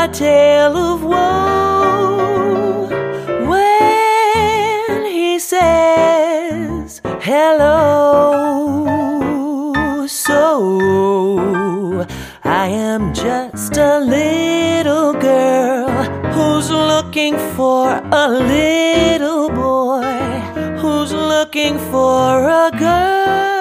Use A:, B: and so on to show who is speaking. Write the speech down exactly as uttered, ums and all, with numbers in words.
A: tale of woe when he says hello. So I am just a little girl who's looking for a little boy who's looking for a girl.